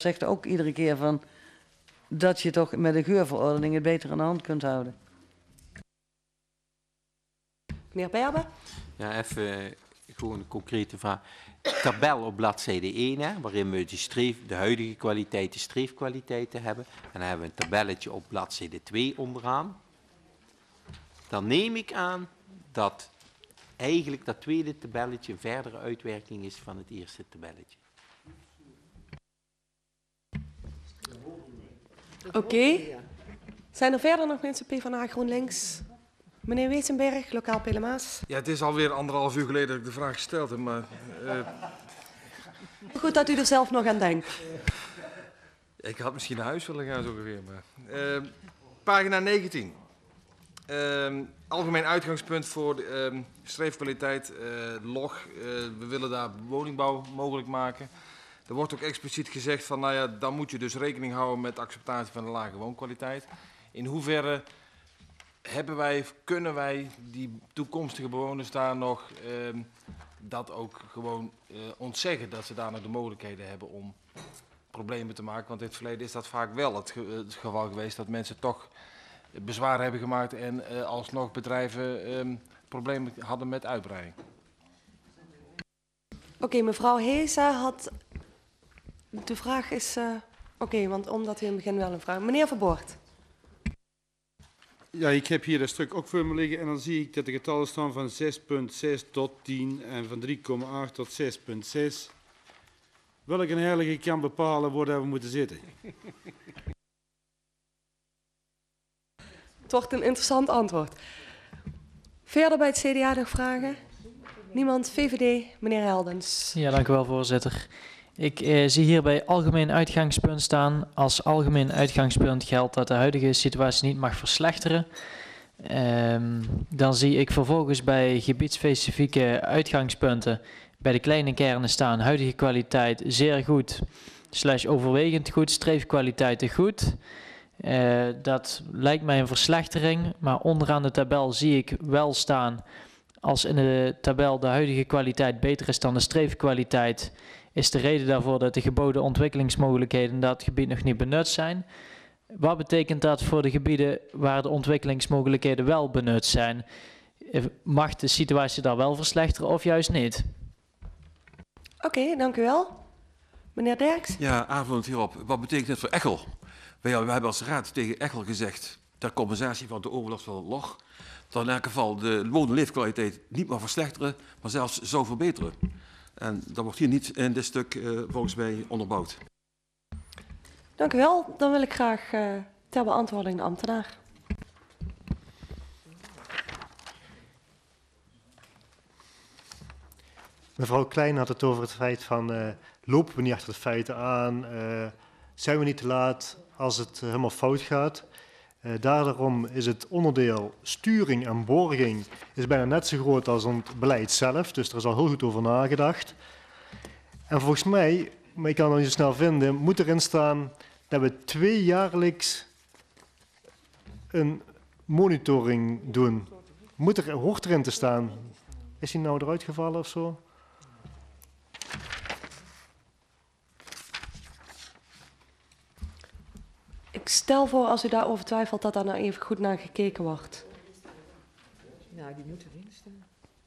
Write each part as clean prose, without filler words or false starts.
zegt ook iedere keer van dat je toch met de geurverordening het beter aan de hand kunt houden. Meneer Berber? Ja, even gewoon een concrete vraag. Tabel op bladzijde 1, hè, waarin we de huidige kwaliteit, de streefkwaliteiten hebben. En dan hebben we een tabelletje op bladzijde 2 onderaan. Dan neem ik aan dat eigenlijk dat tweede tabelletje een verdere uitwerking is van het eerste tabelletje. Oké. Zijn er verder nog mensen PvdA GroenLinks? Meneer Wezenberg, lokaal Pelemaas. Ja, het is alweer 1,5 uur geleden dat ik de vraag gesteld heb, maar... Goed dat u er zelf nog aan denkt. Ik had misschien naar huis willen gaan zo ongeveer, maar... pagina 19. Algemeen uitgangspunt voor de, streefkwaliteit, log. We willen daar woningbouw mogelijk maken. Er wordt ook expliciet gezegd van, nou ja, dan moet je dus rekening houden met acceptatie van de lage woonkwaliteit. In hoeverre kunnen wij die toekomstige bewoners daar nog dat ook gewoon ontzeggen, dat ze daar nog de mogelijkheden hebben om problemen te maken? Want in het verleden is dat vaak wel het geval geweest dat mensen toch bezwaar hebben gemaakt en alsnog bedrijven problemen hadden met uitbreiding. Oké, mevrouw Heesa had... De vraag is... Oké, want omdat u in het begin wel een vraag... Meneer Verboort. Ja, ik heb hier dat stuk ook voor me liggen en dan zie ik dat de getallen staan van 6,6 tot 10 en van 3,8 tot 6,6. Welke heilige kan bepalen waar we moeten zitten? Het wordt een interessant antwoord. Verder bij het CDA nog vragen? Niemand? VVD, meneer Heldens. Ja, dank u wel, voorzitter. Ik zie hier bij algemeen uitgangspunt staan. Als algemeen uitgangspunt geldt dat de huidige situatie niet mag verslechteren. Dan zie ik vervolgens bij gebiedsspecifieke uitgangspunten bij de kleine kernen staan huidige kwaliteit zeer goed, / overwegend goed, streefkwaliteiten goed. Dat lijkt mij een verslechtering, maar onderaan de tabel zie ik wel staan, als in de tabel de huidige kwaliteit beter is dan de streefkwaliteit, is de reden daarvoor dat de geboden ontwikkelingsmogelijkheden in dat gebied nog niet benut zijn. Wat betekent dat voor de gebieden waar de ontwikkelingsmogelijkheden wel benut zijn? Mag de situatie daar wel verslechteren of juist niet? Oké, dank u wel. Meneer Derks? Ja, aanvullend hierop. Wat betekent dit voor Echel? Wij hebben als raad tegen Echel gezegd, ter compensatie van de overlast van het log, dat in elk geval de woon- en leefkwaliteit niet mag verslechteren, maar zelfs zou verbeteren. En dat wordt hier niet in dit stuk volgens mij onderbouwd. Dank u wel. Dan wil ik graag ter beantwoording de ambtenaar. Mevrouw Klein had het over het feit van lopen we niet achter de feiten aan, zijn we niet te laat als het helemaal fout gaat. Daarom is het onderdeel sturing en borging is bijna net zo groot als het beleid zelf, dus er is al heel goed over nagedacht. En volgens mij, maar ik kan het nog niet zo snel vinden, moet erin staan dat we 2-jaarlijks een monitoring doen. Hoort erin te staan. Is die nou eruit gevallen of zo? Ik stel voor, als u daarover twijfelt, dat daar nou even goed naar gekeken wordt. Nou, die moet erin staan.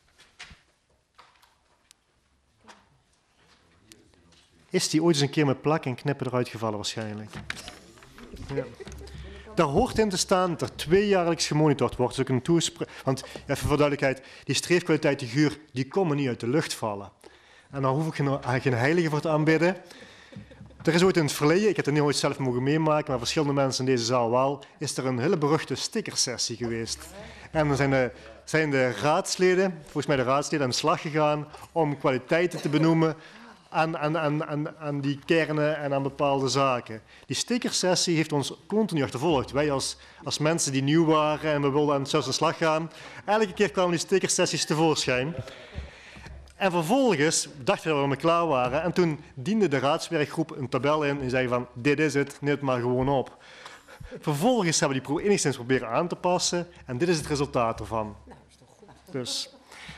Is die ooit eens een keer met plak en knippen eruit gevallen waarschijnlijk? Ja. Daar hoort in te staan dat er 2-jaarlijks gemonitord wordt. Dus ook een want even voor duidelijkheid, die streefkwaliteit, die geur, die komen niet uit de lucht vallen. En daar hoef ik geen heilige voor te aanbidden. Er is ooit in het verleden, ik heb het niet ooit zelf mogen meemaken, maar verschillende mensen in deze zaal wel, is er een hele beruchte stickersessie geweest. En dan zijn de raadsleden, volgens mij de raadsleden, aan de slag gegaan om kwaliteiten te benoemen aan die kernen en aan bepaalde zaken. Die stickersessie heeft ons continu achtervolgd. Wij als mensen die nieuw waren en we wilden zelfs aan de slag gaan, elke keer kwamen die stickersessies tevoorschijn. En vervolgens dachten we dat we ermee klaar waren. En toen diende de raadswerkgroep een tabel in en zei van, dit is het, neem het maar gewoon op. Vervolgens hebben we die enigszins proberen aan te passen en dit is het resultaat ervan. Dus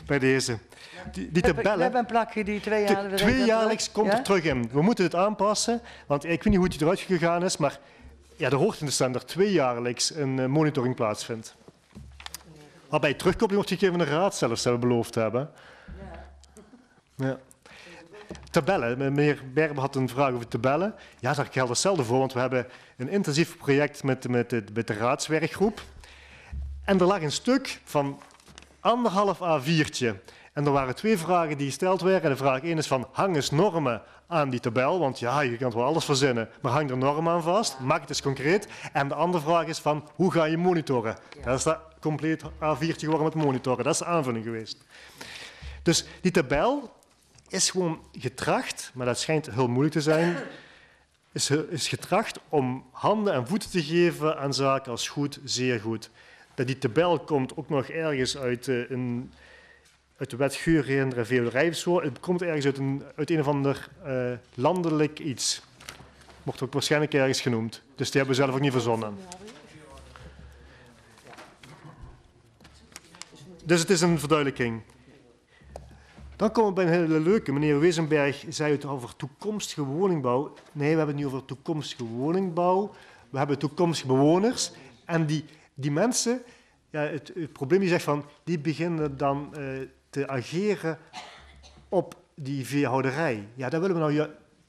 bij deze. Die We tabellen, hebben een plakje die tweejaarlijks... tweejaarlijks komt Ja? er terug in. We moeten het aanpassen, want ik weet niet hoe het eruit gegaan is, maar ja, er hoort in te staan dat er tweejaarlijks een monitoring plaatsvindt. Waarbij terugkoppeling wordt gegeven van de raad zelfs, dat we beloofd hebben. Ja. Tabellen. Meneer Berber had een vraag over tabellen. Ja, daar geldt hetzelfde voor, want we hebben een intensief project met de raadswerkgroep. En er lag een stuk van 1,5 A4'tje. En er waren 2 vragen die gesteld werden. En de vraag 1 is van, hang eens normen aan die tabel? Want ja, je kan wel alles verzinnen, maar hang er normen aan vast. Maak het eens concreet. En de andere vraag is van, hoe ga je monitoren? Dat is dat compleet A4'tje geworden met monitoren. Dat is de aanvulling geweest. Dus die tabel is gewoon getracht, maar dat schijnt heel moeilijk te zijn, is getracht om handen en voeten te geven aan zaken als goed, zeer goed. Dat die tabel komt ook nog ergens uit de wet Geurreender en Veehouderij of zo. Het komt ergens uit een of ander landelijk iets. Wordt ook waarschijnlijk ergens genoemd. Dus die hebben we zelf ook niet verzonnen. Dus het is een verduidelijking. Dan komen we bij een hele leuke. Meneer Wezenberg zei het over toekomstige woningbouw. Nee, we hebben het niet over toekomstige woningbouw. We hebben toekomstige bewoners. En die mensen, ja, het probleem die zegt van, die beginnen dan te ageren op die veehouderij. Ja, daar willen we nou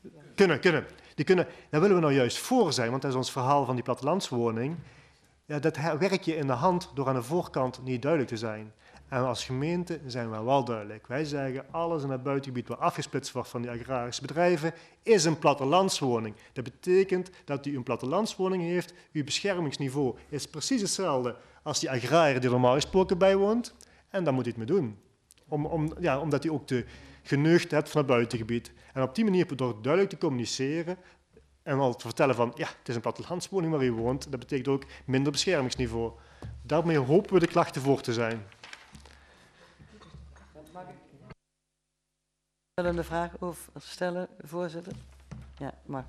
daar willen we nou juist voor zijn, want dat is ons verhaal van die plattelandswoning. Ja, dat werk je in de hand door aan de voorkant niet duidelijk te zijn. En als gemeente zijn we wel duidelijk. Wij zeggen, alles in het buitengebied waar afgesplitst wordt van die agrarische bedrijven, is een plattelandswoning. Dat betekent dat u een plattelandswoning heeft. Uw beschermingsniveau is precies hetzelfde als die agrariër die er normaal gesproken bij woont. En daar moet u het mee doen. Omdat u ook de geneugd hebt van het buitengebied. En op die manier, door duidelijk te communiceren en al te vertellen van, ja, het is een plattelandswoning waar u woont, dat betekent ook minder beschermingsniveau. Daarmee hopen we de klachten voor te zijn. Een vraag over stellen, voorzitter? Ja, maar.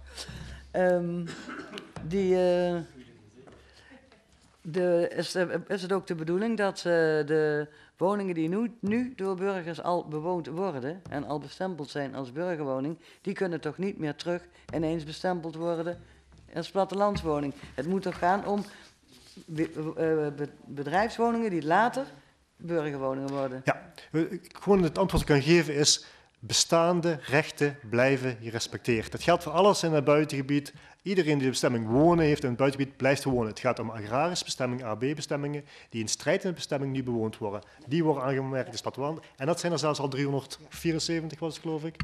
Is het ook de bedoeling dat de woningen die nu door burgers al bewoond worden en al bestempeld zijn als burgerwoning, die kunnen toch niet meer terug ineens bestempeld worden als plattelandswoning? Het moet toch gaan om bedrijfswoningen die later burgerwoningen worden? Ja, gewoon het antwoord dat ik kan geven is, bestaande rechten blijven gerespecteerd. Dat geldt voor alles in het buitengebied. Iedereen die de bestemming wonen heeft in het buitengebied blijft wonen. Het gaat om agrarische bestemmingen, AB-bestemmingen, die in strijd met de bestemming niet bewoond worden. Die worden aangemerkt als platteland. En dat zijn er zelfs al 374, was het, geloof ik.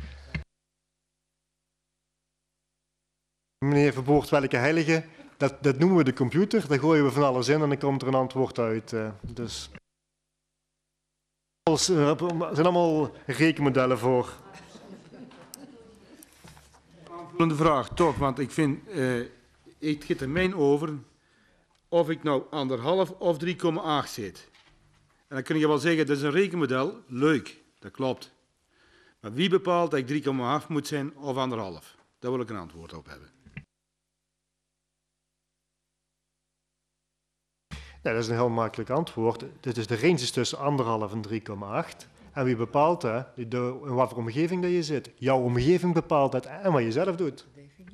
Meneer Verboort, welke heilige? Dat noemen we de computer. Daar gooien we van alles in en dan komt er een antwoord uit. Dus er zijn allemaal rekenmodellen voor. Aanvullende vraag, toch, want ik vind, het gaat er mijn over of ik nou 1,5 of 3,8 zit. En dan kun je wel zeggen, dat is een rekenmodel, leuk, dat klopt. Maar wie bepaalt dat ik 3,8 moet zijn of 1,5? Daar wil ik een antwoord op hebben. Ja, dat is een heel makkelijk antwoord. Dus de range is tussen 1,5 en 3,8. En wie bepaalt dat? In wat voor omgeving dat je zit. Jouw omgeving bepaalt dat en wat je zelf doet.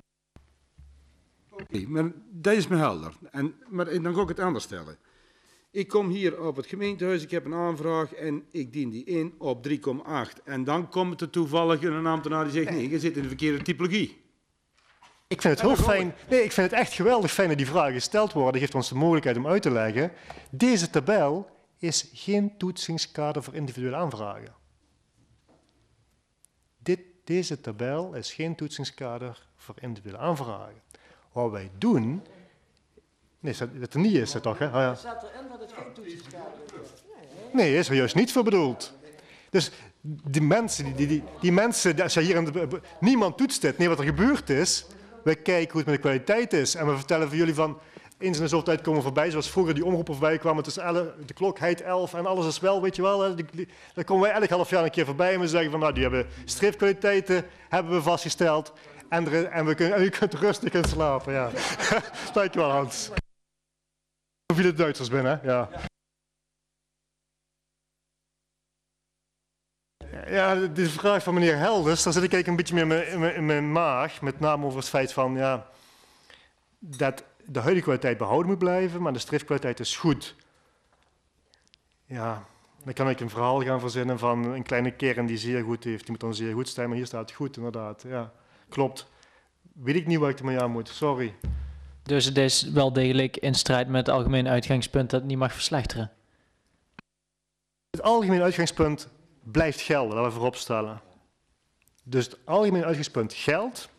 Oké, maar dat is me helder. Maar dan ga ik het anders stellen. Ik kom hier op het gemeentehuis, ik heb een aanvraag en ik dien die in op 3,8. En dan komt er toevallig een ambtenaar die zegt, nee, je zit in de verkeerde typologie. Ik vind het heel fijn. Nee, ik vind het echt geweldig fijn dat die vragen gesteld worden. Dat geeft ons de mogelijkheid om uit te leggen. Deze tabel is geen toetsingskader voor individuele aanvragen. Deze tabel is geen toetsingskader voor individuele aanvragen. Wat wij doen... Nee, dat er niet is, dat toch? Hè? Oh, ja. Staat erin dat het geen toetsingskader is? Nee, is er juist niet voor bedoeld. Dus die mensen, als je hier niemand toetst dit. Nee, wat er gebeurd is, wij kijken hoe het met de kwaliteit is. En we vertellen voor jullie van, eens in de zoveel tijd komen we voorbij, zoals vroeger die omroepen voorbij kwamen, tussen de klok heet 11 en alles is wel, weet je wel. Dan komen wij elk half jaar een keer voorbij en we zeggen van, nou, die hebben streefkwaliteiten, hebben we vastgesteld. En u kunt rustig in slapen, ja. Dankjewel, Hans. Hoeveel Duitsers binnen, ja. Ja, de vraag van meneer Helders, daar zit ik eigenlijk een beetje meer in mijn maag. Met name over het feit van, ja, dat de huidige kwaliteit behouden moet blijven, maar de streefkwaliteit is goed. Ja, dan kan ik een verhaal gaan verzinnen van een kleine kern die zeer goed heeft. Die moet dan zeer goed zijn, maar hier staat goed, inderdaad. Ja, klopt. Weet ik niet waar ik ermee aan moet, sorry. Dus het is wel degelijk in strijd met het algemeen uitgangspunt dat het niet mag verslechteren. Het algemeen uitgangspunt blijft gelden, laten we voorop stellen. Dus het algemeen uitgangspunt geldt.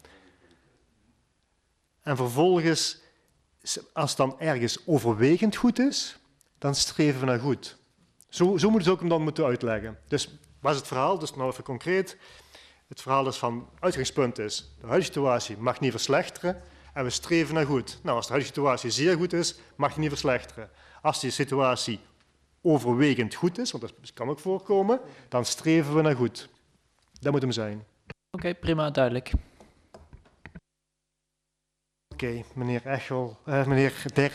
En vervolgens, als het dan ergens overwegend goed is, dan streven we naar goed. Zo moet het ook hem dan moeten uitleggen. Dus wat is het verhaal? Dus nou even concreet. Het verhaal is van, uitgangspunt is, de huidige situatie mag niet verslechteren en we streven naar goed. Nou, als de huidige situatie zeer goed is, mag die niet verslechteren. Als die situatie overwegend goed is, want dat kan ook voorkomen, dan streven we naar goed. Dat moet hem zijn. Oké, prima, duidelijk. Oké, meneer Echel, meneer Der.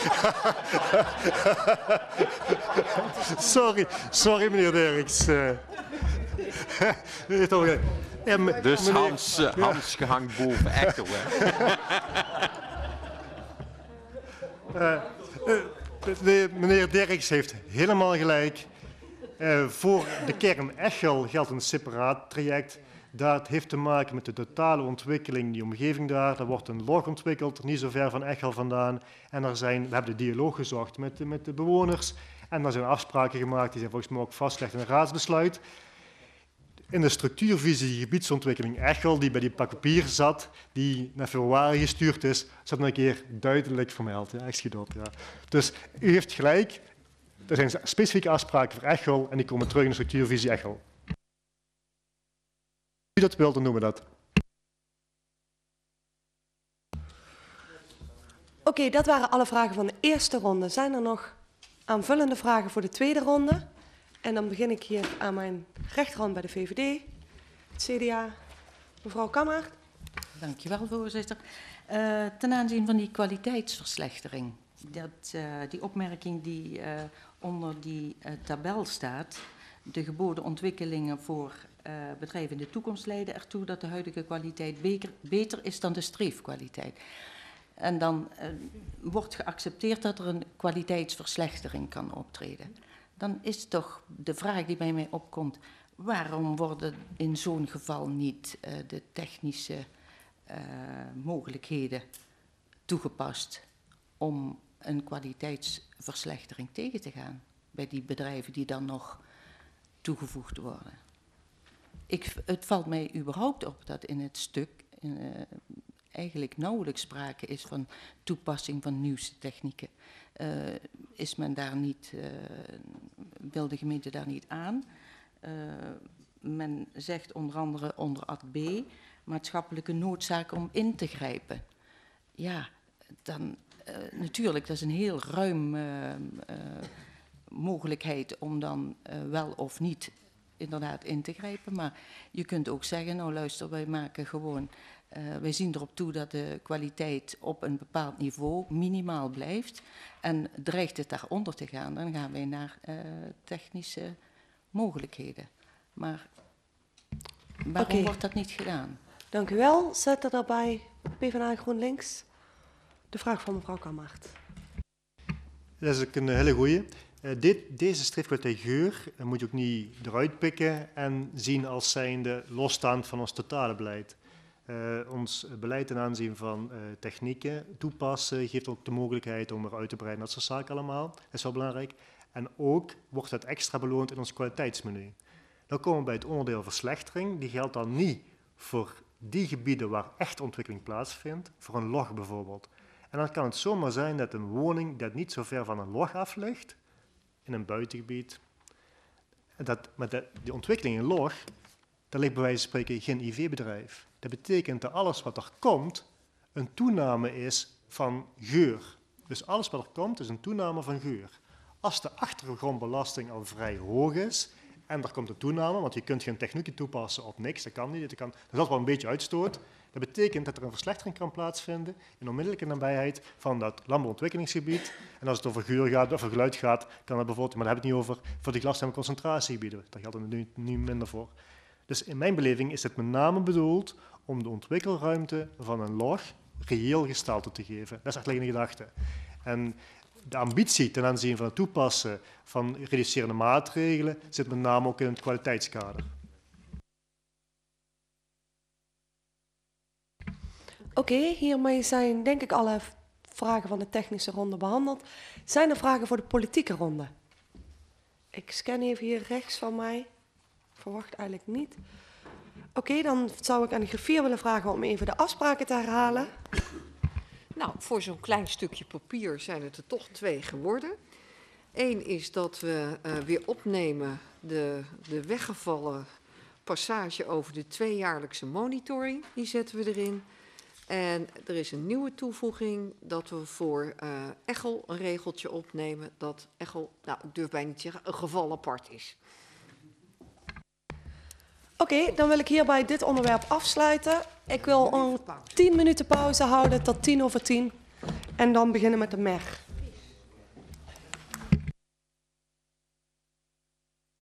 sorry meneer Derks. Dus Hans gehangt boven Echel. Meneer Derks heeft helemaal gelijk. Voor de kern Echel geldt een separaat traject. Dat heeft te maken met de totale ontwikkeling, die omgeving daar. Er wordt een log ontwikkeld, niet zo ver van Echel vandaan. En we hebben de dialoog gezocht met de bewoners. En er zijn afspraken gemaakt, die zijn volgens mij ook vastgelegd in een raadsbesluit. In de structuurvisie gebiedsontwikkeling Echel, die bij die pak papier zat, die naar februari gestuurd is, zat nog een keer duidelijk vermeld. Ja, echt schiet op, ja. Dus u heeft gelijk, er zijn specifieke afspraken voor Echel en die komen terug in de structuurvisie Echel. Wie dat wil, dan noemen we dat. Oké, dat waren alle vragen van de eerste ronde. Zijn er nog aanvullende vragen voor de tweede ronde? En dan begin ik hier aan mijn rechterhand bij de VVD, het CDA. Mevrouw Kammaert. Dankjewel, voorzitter. Ten aanzien van die kwaliteitsverslechtering, die opmerking die onder die tabel staat, de geboden ontwikkelingen voor bedrijven in de toekomst leiden ertoe dat de huidige kwaliteit beter is dan de streefkwaliteit. En dan wordt geaccepteerd dat er een kwaliteitsverslechtering kan optreden. Dan is toch de vraag die bij mij opkomt, waarom worden in zo'n geval niet de technische mogelijkheden toegepast om een kwaliteitsverslechtering tegen te gaan bij die bedrijven die dan nog toegevoegd worden? Het valt mij überhaupt op dat in het stuk eigenlijk nauwelijks sprake is van toepassing van nieuwste technieken. Is men daar niet, wil de gemeente daar niet aan? Men zegt onder andere onder ad B, maatschappelijke noodzaak om in te grijpen. Ja, dan natuurlijk, dat is een heel ruim mogelijkheid om dan wel of niet inderdaad in te grijpen. Maar je kunt ook zeggen, nou luister, wij maken gewoon, wij zien erop toe dat de kwaliteit op een bepaald niveau minimaal blijft. En dreigt het daaronder te gaan, dan gaan wij naar technische mogelijkheden. Maar waarom wordt dat niet gedaan? Dank u wel. Zet er daarbij PvdA GroenLinks de vraag van mevrouw Kammaert. Dat is ook een hele goeie. Deze streefkwaliteit geur moet je ook niet eruit pikken en zien als zijnde losstaand van ons totale beleid. Ons beleid ten aanzien van technieken toepassen geeft ook de mogelijkheid om eruit te breiden. Dat soort zaken allemaal. Dat is wel belangrijk. En ook wordt het extra beloond in ons kwaliteitsmenu. Dan komen we bij het onderdeel verslechtering. Die geldt dan niet voor die gebieden waar echt ontwikkeling plaatsvindt, voor een log bijvoorbeeld. En dan kan het zomaar zijn dat een woning dat niet zo ver van een log af ligt, in een buitengebied, die ontwikkeling in log, daar ligt bij wijze van spreken geen IV-bedrijf. Dat betekent dat alles wat er komt, een toename is van geur. Dus alles wat er komt, is een toename van geur. Als de achtergrondbelasting al vrij hoog is, en er komt een toename, want je kunt geen technieken toepassen op niks, dat kan niet, dat is altijd wel een beetje uitstoot. Dat betekent dat er een verslechtering kan plaatsvinden in onmiddellijke nabijheid van dat landbouwontwikkelingsgebied. En als het over geur gaat, of geluid gaat, kan dat bijvoorbeeld, maar daar hebben we het niet over, voor die glasruime concentratiegebieden. Daar geldt het nu minder voor. Dus in mijn beleving is het met name bedoeld om de ontwikkelruimte van een log reëel gestalte te geven. Dat is eigenlijk een gedachte. En de ambitie ten aanzien van het toepassen van reducerende maatregelen zit met name ook in het kwaliteitskader. Oké, hiermee zijn denk ik alle vragen van de technische ronde behandeld. Zijn er vragen voor de politieke ronde? Ik scan even hier rechts van mij. Verwacht eigenlijk niet. Oké, dan zou ik aan de griffier willen vragen om even de afspraken te herhalen. Nou, voor zo'n klein stukje papier zijn het er toch 2 geworden. Eén is dat we weer opnemen de weggevallen passage over de 2-jaarlijkse monitoring. Die zetten we erin. En er is een nieuwe toevoeging dat we voor Echel een regeltje opnemen dat Echel, nou ik durf bijna niet te zeggen, een geval apart is. Oké, dan wil ik hierbij dit onderwerp afsluiten. Ik wil 10 minuten pauze houden tot 10:10. En dan beginnen met de MER.